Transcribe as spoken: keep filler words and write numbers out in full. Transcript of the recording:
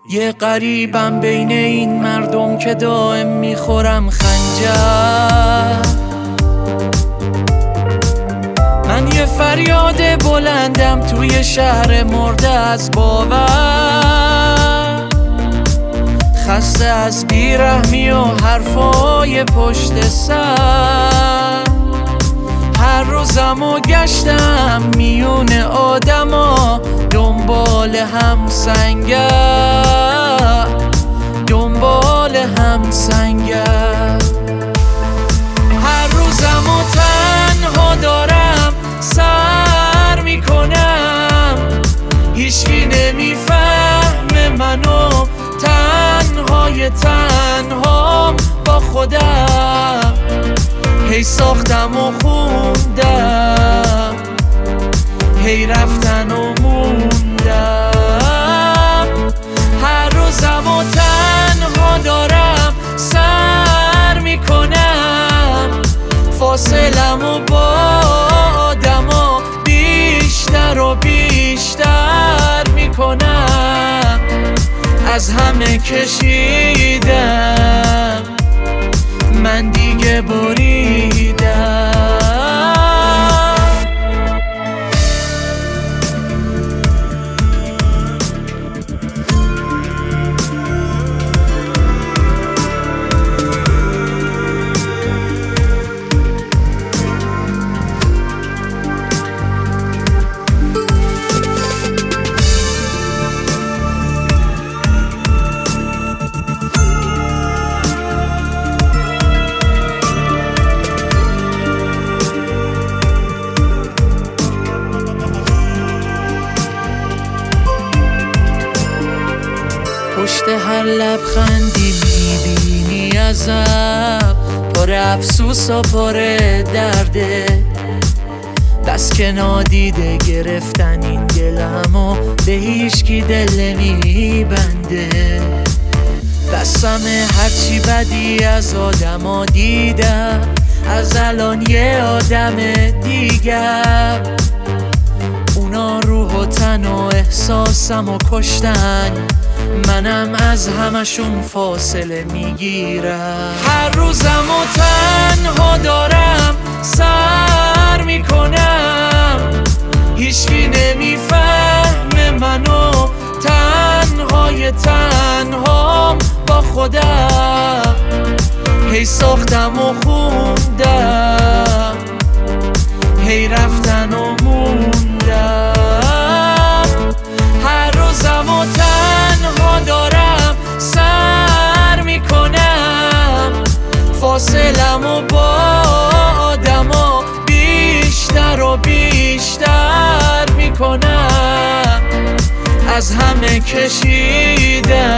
یه غریبم بین این مردم که دائم میخورم خنجر. من یه فریاد بلندم توی شهر مرده از باور، خسته از بیرحمی و حرفای پشت سر. هر روزم و گشتم میون آدما دنبال هم سنگر، دنبال هم سنگر. هر روزم و تنها دارم سر میکنم، هیچکی نمیفهمه منو، تنهای تنهام با خودم. هی ساختم و خوندم، هی رفتن و موندم. هر روزم و تنها دارم سر میکنم، فاصلم و با آدما بیشتر و بیشتر میکنم. از همه کشیدم، من دیگه بریدم. پشت هر لبخندی میبینی عذاب، پر افسوس و پر درده. دست که نادیده گرفتن این دلمو به هیچکی دل نمیبنده. دستم هرچی بدی از آدما دیدم، از الان یه آدم دیگر. اونا روح و تن و احساسم و کشتن، منم از همشون فاصله میگیرم. هر روزم و تنها دارم سر میکنم، هیچکی نمیفهمه منو، تنهای تنهام با خودم. هی ساختم و خوندم، هی رفتن و موندم. هر روزم و تنها دارم سر میکنم، فاصلم و با آدما بیشتر و بیشتر میکنم. از همه کشیدم،